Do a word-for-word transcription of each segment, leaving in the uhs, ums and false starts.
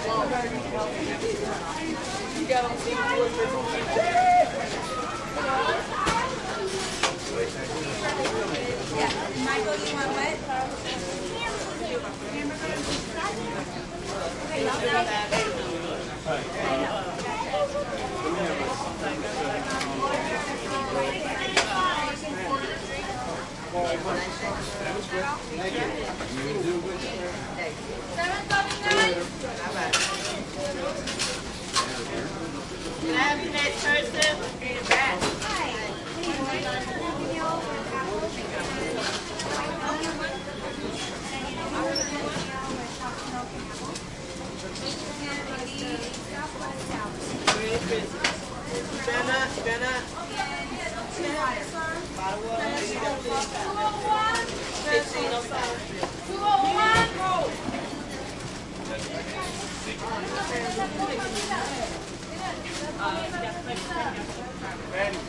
Michael, you want what? Can I have the next person? Stand up, stand up. fifteen oh five. two oh one. Ready.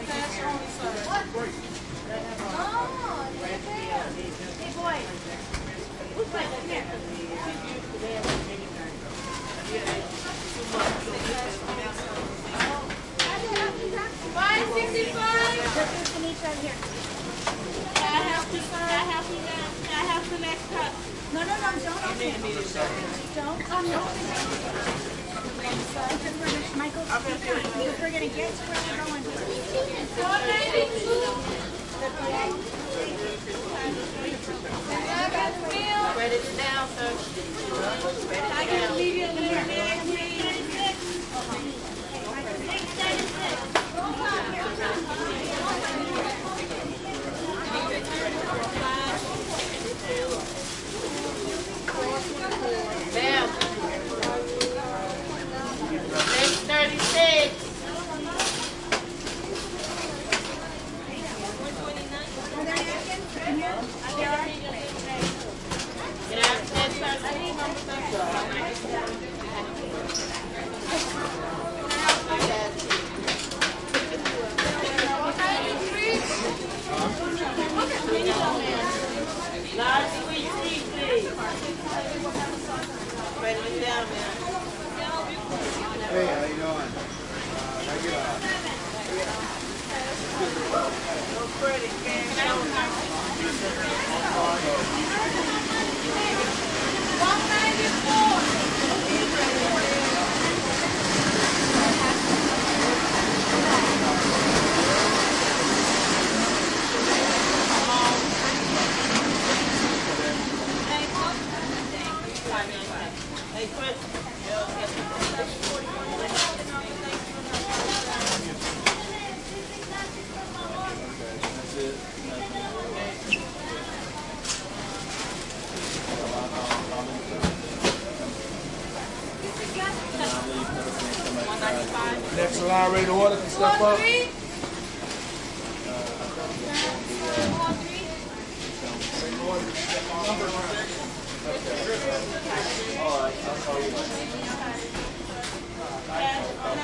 Hey, boy. Who's playing here? five sixty-five. Right here. Can I have the, can I have the, can I have the next cup? No, no, no, don't open it. Don't come here. Michael, because we're going to get to where we're going. four ninety-two. Write it down, sir. Write it down. Ma'am. Next thirty-six. Can I have ten large sweet tea, please. Write it down, man. Hey, how you doing? Uh, how you No credit, man. one ninety-four. Hey, Chris. Next line, ready to order, can step up. All right, I'll call you later.